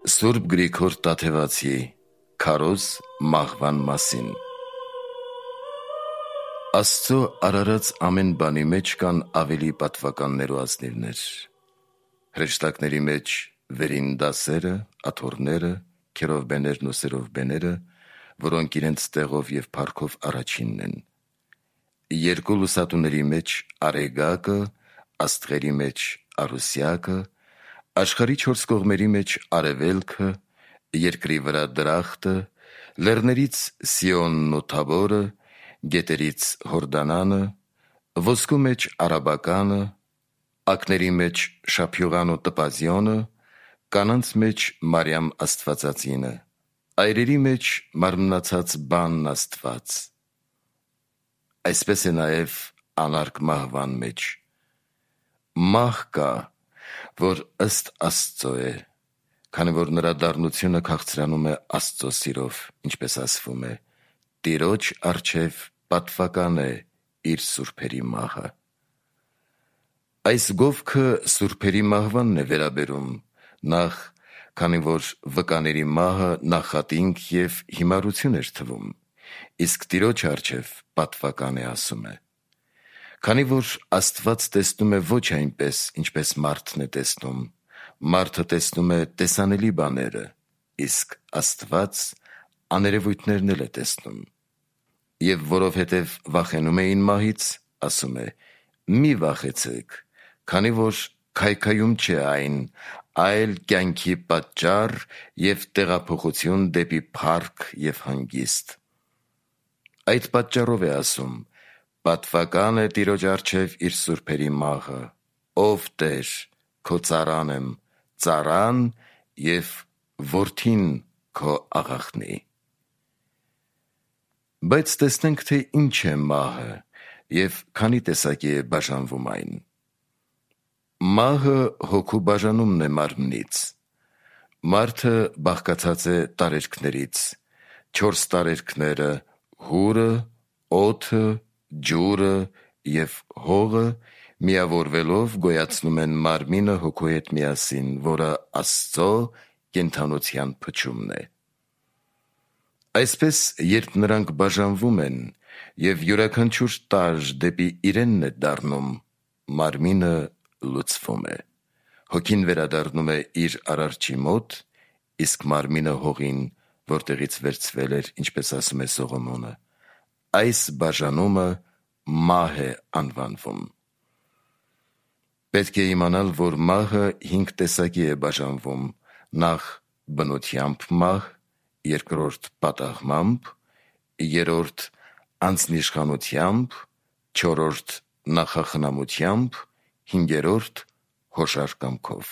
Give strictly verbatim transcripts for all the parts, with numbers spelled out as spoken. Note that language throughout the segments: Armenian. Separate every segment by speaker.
Speaker 1: Սուրբ Գրիգոր Տաթևացի Քարոզ մահվան մասին։ Աստծո արարած ամեն բանի մեջ կան ավելի պատվականներ ու ազնիվներ։ Հրեշտակների մեջ վերին դասերը, աթոռները, քերովբեներն ու սերովբեները, որոնք իրենց տեղով և փառքով առաջինն են։ Երկու լուսատուների մեջ արեգակը, աստղերի մեջ արուսյակը, աշխարհի չորս կողմերի մեջ արևելքը, երկրի վրա դրախտը, լեռներից Սիոնն ու Թաբորը, գետերից Հորդանանը, ոսկու մեջ Արաբականը, ակների մեջ Շափյուղան ու Տպազիոնը, կանանց մեջ Մարիամ Աստվածածինը, այրերի մեջ մարմնացած բանն Աստված։ Այսպես է նաև անարգ մահվան մեջ։ Մահ կա, որ ըստ Աստծո է, քանի որ նրա դառնությունը քաղցրանում է Աստծո սիրով, ինչպես ասվում է. Տիրոջ առջև պատվական է իր սուրբերի մահը։ Այս գովքը սուրբերի մահվանն է վերաբերում, նախ, քանի որ վկաների մահը նախատինք և հիմարություն էր թվում, իսկ Տիրոջ առջև պատվական է ասում է։ Քանի որ Աստված տեսնում է ոչ այնպես, ինչպես մարդն է տեսնում, մարդը տեսնում է տեսանելի բաները, իսկ Աստված աներևույթներն էլ է տեսնում։ Եվ որովհետև վախենում էին մահից, ասում է. մի վախեցեք, քանի որ քայքայում չէ այն, այլ կյանքի պատճառ և տեղափոխություն դեպի փառք և հանգիստ։ Այդ պատճառով է ասում. պատվական է Տիրոջ առջև իր սուրբերի մահը, ով Տեր, քո ծառան եմ, ծառան և որդին քո աղախնի։ Բայց տեսնենք, թե ինչ է մահը և քանի տեսակի է բաժանվում այն։ Մահը հոգու բաժանումն է մարմնից։ Մարդը բաղկացած է տարերքներից, չորս տարերքները՝ հուրը, օդը, ջուրը և հողը միավորվելով գոյացնում են մարմինը հոգու հետ միասին, որը Աստծո կենդանության փչումն է։ Այսպես, երբ նրանք բաժանվում են և յուրաքանչյուր տարր դեպի իրենն է դառնում, մարմինը լուծվում է, հոգին վերադառնում է իր արարչի մոտ, իսկ մարմինը հողին, որտեղից վերցվել էր, ինչպես ասում է Սողոմոնը, այս բաժանումը մահ է անվանվում։ Պետք է իմանալ, որ մահը հինգ տեսակի է բաժանվում. նախ բնությամբ մահ, երկրորդ պատահմամբ, երրորդ անձնիշխանությամբ, չորրորդ նախախնամությամբ, հինգերորդ հոշար կամքով։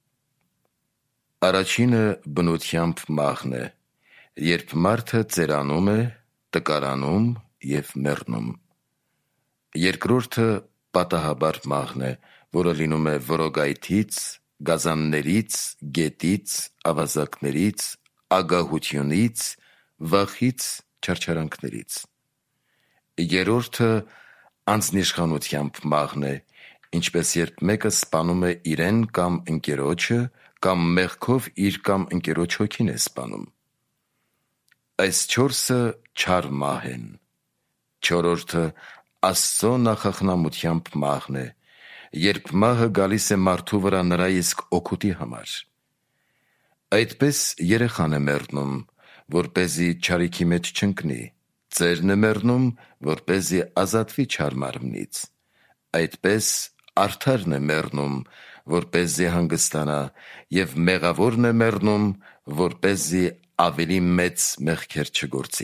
Speaker 1: Առաջինը բնությամբ մահն է, երբ մարդը ծերանում է, տկարանում և մեռնում։ Երկրորդը պատահաբար մահն է, որը լինում է որոգայթից, գազաններից, գետից, ավազակներից, ագահությունից, վախից, չարչարանքներից։ Երրորդը անձնիշխանությամբ մահն է, ինչպես երբ մեկը սպանում է իրեն կամ ընկերոջը, կամ մեղքով իր կամ ընկերոջ հոգին է սպանում։ Այս չորսը չար մահ են։ Չորրորդը Աստծո նախախնամությամբ մահն է, երբ մահը գալիս է մարդու վրա նրա իսկ օգուտի համար։ Այդպես երեխան է մեռնում, որպեսզի չարիքի մեջ չընկնի, ծերն է մեռնում, որպեսզի ազատվի չար մարմնից։ Այդպես արդարն է մեռնում, որպեսզի հանգստանա, և մեղավորն է մեռնում, որպեսզի ավելի մեծ մեղքեր չգործի։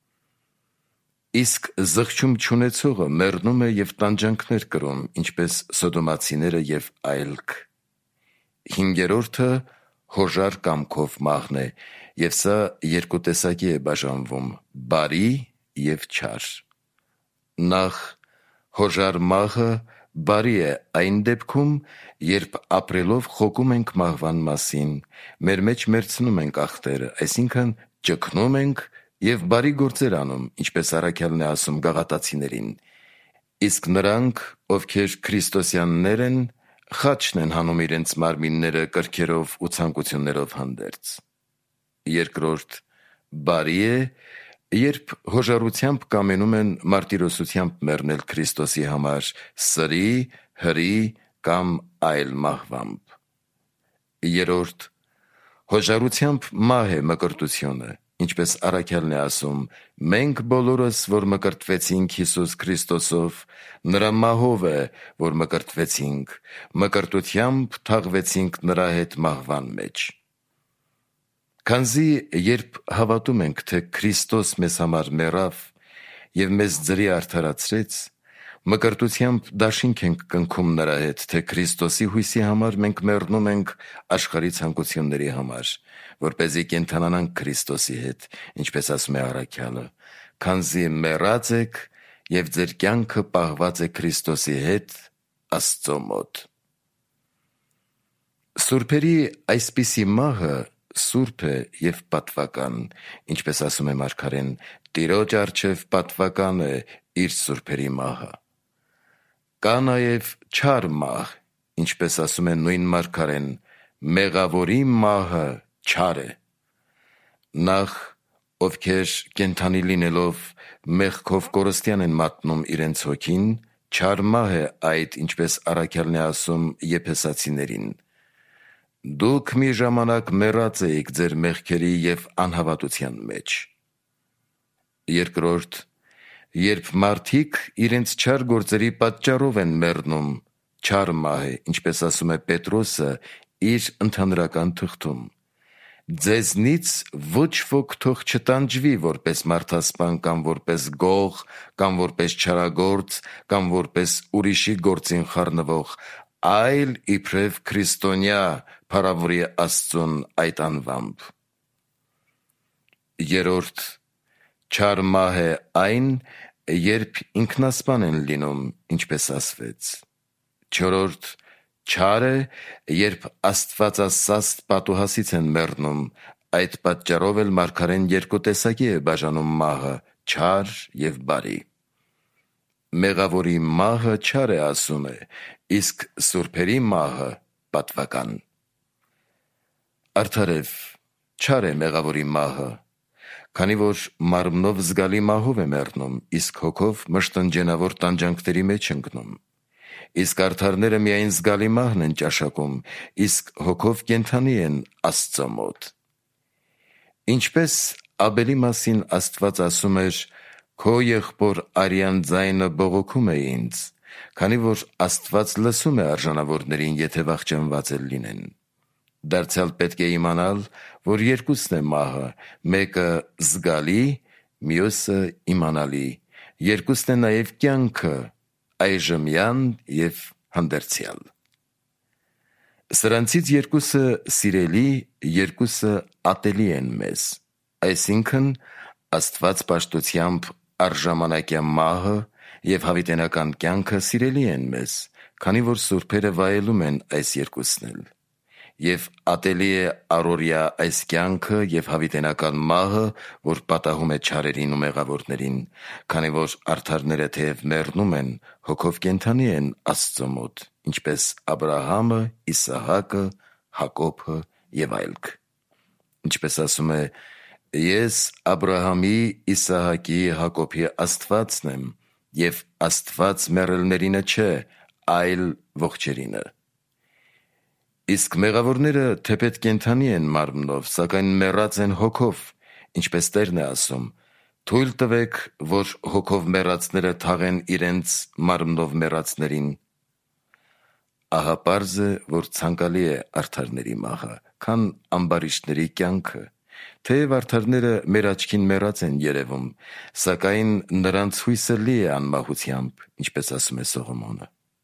Speaker 1: Իսկ զղջում չունեցողը մեռնում է և տանջանքներ կրում, ինչպես սոդոմացիները և այլք։ Հինգերորդը հոժար կամքով մահն է, և սա երկու տեսակի է բաժանվում. բարի և չար։ Նախ հոժար մահը բարի է այն դեպքում, երբ ապրելով խոկում ենք մահվան մասին, մեր մեջ մեռցնում ենք ախտերը, այսինքն ճգնում ենք և բարի գործեր անում, ինչպես առաքյալն է ասում Գաղատացիներին. իսկ նրանք, ովքեր քրիստոսյաններ են, խաչն են հանում իրենց մարմինները կրքերով ու ցանկություններով հանդերձ։ Երկրորդ, բարի է, երբ հոժարությամբ կամենում են մարտիրոսությամբ մեռնել Քրիստոսի համար սրի, հրի կամ այլ մահվամբ։ Երրորդ, հոժարությամբ մահ է մկրտությունը, ինչպես առաքյալն է ասում. «Մենք բոլորս, որ մկրտվեցինք Հիսուս Քրիստոսով, նրա մահով է, որ մկրտվեցինք, մկրտությամբ թաղվեցինք նրա հետ մահվան մեջ»։ Քանզի երբ հավատում ենք, թե Քրիստոս մեզ համար մեռավ և մեզ ձրի արդարացրեց, մկրտությամբ դաշինք ենք կնքում նրա հետ, թե Քրիստոսի հույսի համար մենք մեռնում ենք աշխարհի ցանկությունների համար, որպեսզի կենդանանանք Քրիստոսի հետ, ինչպես ասում է առաքյալը. «Քանզի մեռած եք և ձեր կյանքը պահված է Քրիստոսի հետ Աստծո մոտ»։ Սուրբերի այսպիսի մահը սուրբ է և պատվական, ինչպես ասում է մարգարեն. «Տիրոջ առջև պատվական է իր սուրբերի մահը»։ Կա նաև չար մահ, ինչպես ասում է նույն մարգարեն. «Մեղավորի մահը չար է»։ Նախ, ովքեր կենդանի լինելով մեղքով կորստյան են մատնում իրենց հոգին, չար մահ է այդ, ինչպես առաքյալն է ասում Եփեսացիներին. «Դուք մի ժամանակ մեռած էիք ձեր մեղքերի և անհավատության մեջ»։ Երկրորդ, երբ մարդիկ իրենց չար գործերի պատճառով են մեռնում, չար մահ է, ինչպես ասում է Պետրոսը իր ընդհանրական թղթում. «Ձեզնից ոչ ոք թող չտանջվի որպես մարդասպան կամ որպես գող կամ որպես չարագործ կամ որպես ուրիշի գործին խառնվող, այլ իբրև քրիստոնյա փառավորի Աստծուն այդ անվամբ»։ Երրորդ, չար մահ է այն, երբ ինքնասպան են լինում, ինչպես ասվեց։ Չորրորդ, չար է, երբ աստվածասաստ պատուհասից են մեռնում, այդ պատճառով էլ մարգարեն երկու տեսակի է բաժանում մահը՝ չար և բարի։ Մեղավորի մահը չար է, ասում է, իսկ սուրբերի մահը պատվական։ Արդարև, չար է մեղավորի մահը, քանի որ մարմնով զգալի մահով է մեռնում, իսկ հոգով մշտնջենավոր տանջանքների մեջ ընկնում։ Իսկ արդարները միայն զգալի մահն են ճաշակում, իսկ հոգով կենդանի են Աստծո մոտ։ Ինչպես Աբելի մասին Աստված ասում էր. «Քո եղբոր արյան ձայնը բողոքում է ինձ», քանի որ Աստված լսում է արժանավորներին, եթե վախճանված էլ լինեն։ Դարձյալ պետք է իմանալ, որ երկուսն է մահը, մեկը զգալի, մյուսը իմանալի, երկուսն է նաև կյանքը, այժմյան և հանդերձյալ։ Սրանցից երկուսը սիրելի, երկուսը ատելի են մեզ, այսինքն Աստված պաշտությամբ առժամանակյա մահը և հավիտենական կյանքը սիրելի են մեզ, քանի որ սուրբերը վայելում են այս երկուսն էլ, և ատելի է առօրյա այս կյանքը և հավիտենական մահը, որ պատահում է չարերին ու մեղավորներին, քանի որ արդարները թեև մեռնում են, հոգով կենդանի են Աստծո մոտ, ինչպես Աբրահամը, Իսահակը, Հակոբը և այլք։ Ինչպես ասում է. «Ես Աբրահամի, Իսահակի, Հակոբի Աստվածն եմ, և Աստված մեռելներինը չէ, այլ ողջերինը»։ Իսկ մեղավորները թեպետ կենդանի են մարմնով, սակայն մեռած են հոգով, ինչպես Տերն է ասում. «Թույլ տվեք, որ հոգով մեռածները թաղեն իրենց մարմնով մեռածներին»։ Ահա պարզ է, որ ցանկալի է արդարների մահը, քան ամբարիշտների կյանքը, թեև արդարները մեր աչքին մեռած են երևում, սակայն նրանց հույսը լի է անմահությամբ, ինչպես ասում է Սողոմոնը։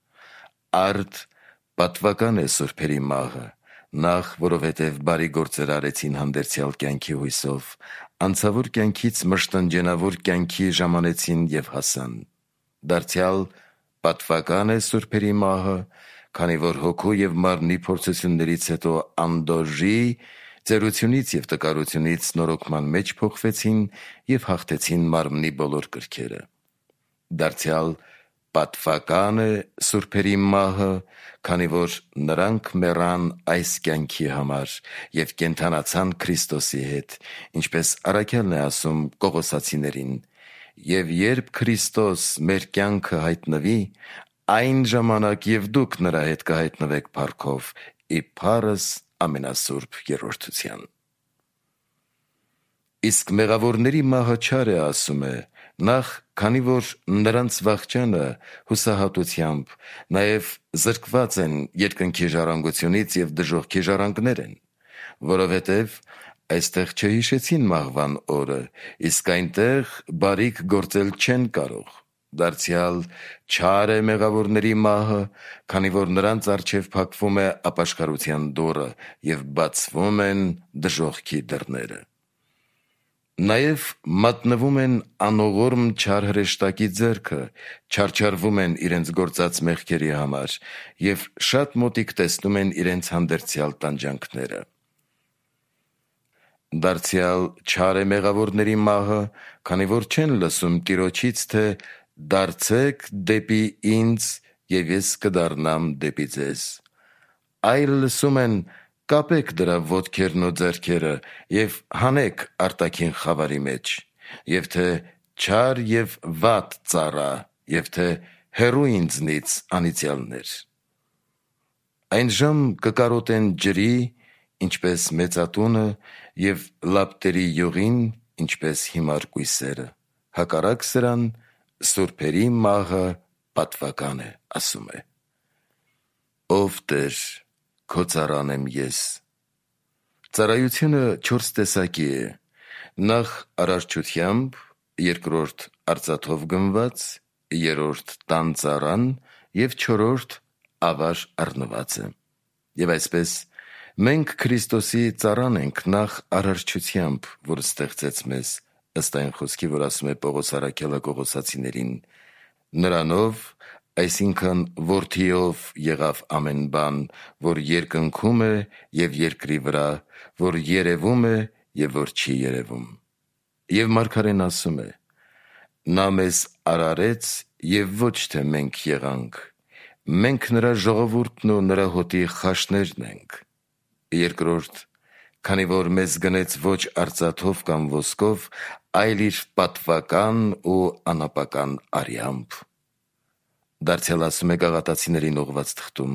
Speaker 1: Արդ պատվական է սուրբերի մահը, նախ, որովհետև բարի գործեր արեցին հանդերձյալ կյանքի հույսով, անցավոր կյանքից մշտնջենավոր կյանքի ժամանեցին և հասան։ Դարձյալ պատվական է սուրբերի մահը, քանի որ հոգու և մարմնի փորձություններից հետո անդոժի, ծերությունից և տկարությունից նորոգման մեջ փոխվեցին և հաղթեցին մարմնի բոլոր կրքերը։ Դարձյալ պատվական է սուրբերի մահը, քանի որ նրանք մեռան այս կյանքի համար և կենդանացան Քրիստոսի հետ, ինչպես առաքյալն է ասում Կողոսացիներին. «Եվ երբ Քրիստոս մեր կյանքը հայտնվի, այն ժամանակ և դուք նրա հետ կհայտնվեք փառքով, ի փառս ամենասուրբ երրորդության»։ Իսկ մեղավորների մահը չար է, ասում է, նախ, քանի որ նրանց վախճանը հուսահատությամբ, նաև զրկված են երկնքի ժառանգությունից և դժոխքի ժառանգներ են, որովհետև այստեղ չհիշեցին մահվան օրը, իսկ այնտեղ բարիք գործել չեն կարող, դարձյալ չար է մեղավորների մահը, քանի որ նրանց առջև փակվում է ապաշխարության դուռը և բացվում են դժոխքի դռները։ Նաև մատնվում են անողորմ չար հրեշտակի ձեռքը, չարչարվում են իրենց գործած մեղքերի համար և շատ մոտիկ տեսնում են իրենց հանդերձյալ տանջանքները։ Դարձյալ չար է մեղավորների մահը, քանի որ չեն լսում Տիրոջից, թե «Դարձեք դեպի ինձ, և ես կդառնամ դեպի ձեզ», այլ լսում են «Կապեք դրա ոտքերն ու ձեռքերը և հանեք արտաքին խավարի մեջ», և թե «Չար և վատ ծառա», և թե «Հեռու ինձնից անիծյալներ»։ Այնժամ կկարոտեն ջրի, ինչպես մեծատունը, և լապտերի յուղին, ինչպես հիմար կույսերը. հակառակ սրան, սուրբերի մահը պատվական է, ասում է. Ով Տեր, քո ծառան եմ ես։ Ծառայությունը չորս տեսակի է. նախ արարչությամբ, երկրորդ արծաթով գնված, երրորդ տան ծառան և չորրորդ ավար առնվածը։ Եվ այսպես, մենք Քրիստոսի ծառան ենք նախ արարչությամբ, որ ստեղծեց մեզ, ըստ այն խոսքի, որ ասում է Պողոս առաքյալը Կողոսացիներին. նրանով, այսինքն որդիով եղավ ամեն բան, որ երկնքում է և երկրի վրա, որ երևում է և որ չի երևում։ Եվ մարգարեն ասում է. նա մեզ արարեց և ոչ թե մենք եղանք, մենք նրա ժողովուրդն ու նրա հոտի խաշներն ենք։ Երկրորդ, քանի որ մեզ գնեց ոչ արծաթով կամ ոսկով, այլ իր պատվական ու անապական արյամբ։ Դարձյալ ասում է Գաղատացիներին ուղղված թղթում.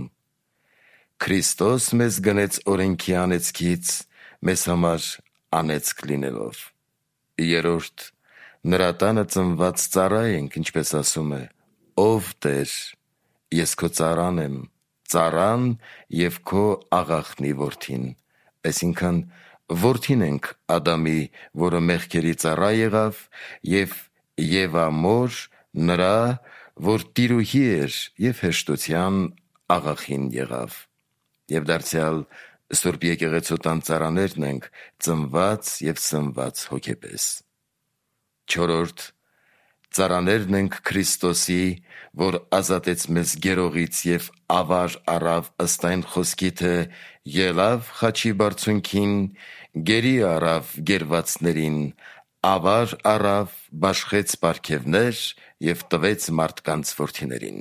Speaker 1: Քրիստոս մեզ գնեց օրենքի անեծքից, մեզ համար անեծք լինելով։ Երրորդ, նրա տանը ծնված ծառա ենք, ինչպես ասում է. «Ով Տեր, ես քո ծառան եմ, ծառան և քո աղախնի որդին», այսինքն որդին ենք Ադամի, որը մեղքերի ծառա եղավ, և Եվա մոր նրա, որ տիրուհի էր և հեշտության աղախին եղավ։ Եվ դարձյալ Սուրբ Եկեղեցու տան ծառաներն ենք, ծնված և սնված հոգեպես։ Չորրորդ, ծառաներն ենք Քրիստոսի, որ ազատեց մեզ գերողից և ավար առավ ըստ այն խոսքի, թե «Ելավ խաչի բարձունքին, գերի առավ գերվածներին, ավար առավ, բաշխեց պարգևներ և տվեց մարդկանց որդիներին»։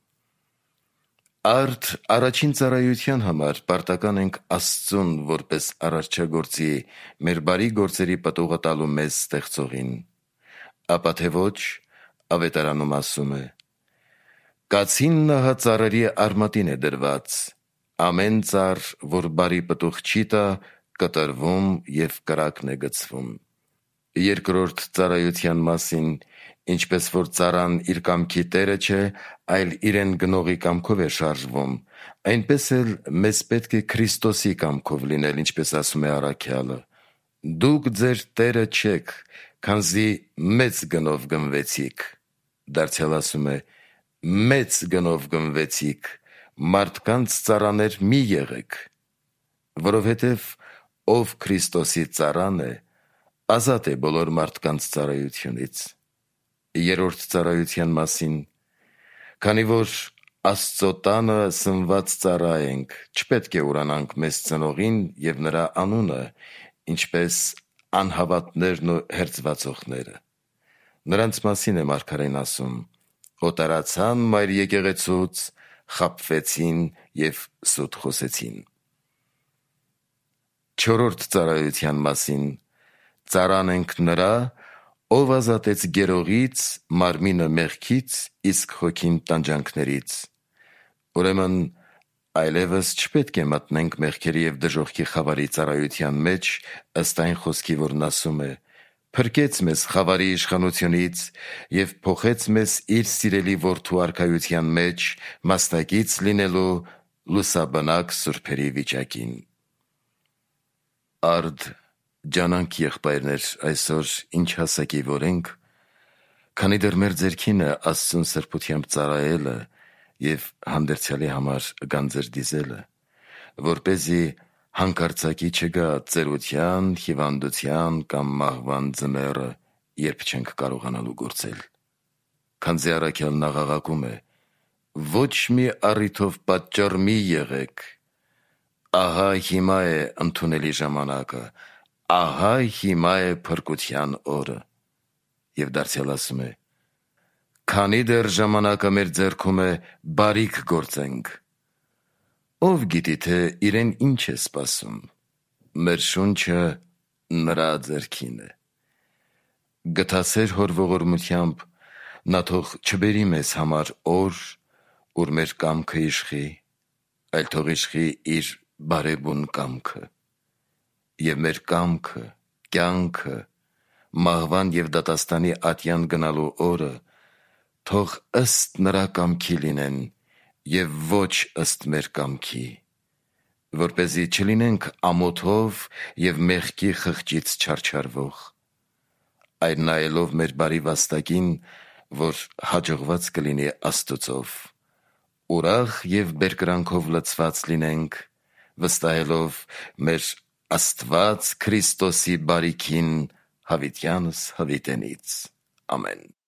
Speaker 1: Արդ առաջին ծառայության համար պարտական ենք Աստծուն, որպես արարչագործի, մեր բարի գործերի պտուղը տալու մեզ ստեղծողին։ Ապա թե ոչ, Ավետարանում ասում է. «Կացին նահա ծառերի արմատին է դրված, ամեն ծառ, որ բարի պտուղ չի տա, կտրվում և կրակն է գցվում»։ Երկրորդ ծառայության մասին, ինչպես որ ծառան իր կամքի տերը չէ, այլ իրեն գնողի կամքով է շարժվում, այնպես էլ մեզ պետք է Քրիստոսի կամքով լինել, ինչպես ասում է առաքյալը. «Դուք ձեր տերը չեք, քանզի մեծ գնով գնվեցիք», դարձյալ ասում է. «Մեծ գնով գնվեցիք, մարդկանց ծառաներ մի եղեք», որովհետև ով Քրիստոսի ծառան է, ազատ է բոլոր մարդկանց ծառայությունից։ Երրորդ ծառայության մասին. քանի որ Աստծո տանը սնված ծառա ենք, չպետք է ուրանանք մեզ ծնողին և նրա անունը, ինչպես անհավատներն ու հերձվածողները։ Նրանց մասին է մարգարեն ասում. հոտարացան մայր եկեղեցուց, խաբվեցին և սուտ խոսեցին։ Չորրորդ ծառայության մասին. ծառանենք նրա, ով ազատեց գերողից, մարմինը մեղքից, իսկ հոգին տանջանքներից։ Ուրեմն այլևս չպետք է մտնենք մեղքերի և դժոխքի խավարի ծառայության մեջ, ըստ այն խոսքի, որն ասում է. «Փրկեց մեզ խավարի իշխանությունից և փոխեց մեզ իր սիրելի որդու արքայության մեջ, մասնակից լինելու լուսաբնակ սուրբերի վիճակին»։ Արդ ջանանք եղբայրներ, այսօր ինչ հասակի որ ենք, քանի դեռ մեր ձեռքին է Աստծուն սրբությամբ ծառայելը և հանդերձյալի համար գանձեր դիզելը, որպեսզի հանկարծակի չգա ծերության, հիվանդության կամ մահվան ձմեռը, երբ չենք կարողանալու գործել։ Քանզի առաքյալն աղաղակում է. «Ոչ մի առիթով պատճառ մի եղեք, ահա հիմա է ընդունելի ժամանակը, ահա հիմա է փրկության օրը»։ Եվ դարձյալ ասում է. «Քանի դեռ ժամանակը մեր ձեռքում է, բարիք գործենք»։ Ո՞վ գիտի, թե իրեն ինչ է սպասում։ Մեր շունչը նրա ձեռքին է։ Գթասեր Հոր ողորմությամբ նա թող չբերի մեզ համար օր, ուր մեր կամքը իշխի, այլ թող իշխի իր բարեբուն կամքը։ Եվ մեր կամքը, կյանքը, մահվան և դատաստանի ատյան գնալու օրը թող ըստ նրա կամքի լինեն և ոչ ըստ մեր կամքի, որպեսզի չլինենք ամոթով և մեղքի խղճից չարչարվող, այլ նայելով մեր բարի վաստակին, որ հաջողված կլինի Աստծով, ուրախ և բերկրանքով լցված լինենք, վստահելով մեր Աստված Քրիստոսի բարիքին հավիտյանս հավիտենից։ Ամեն։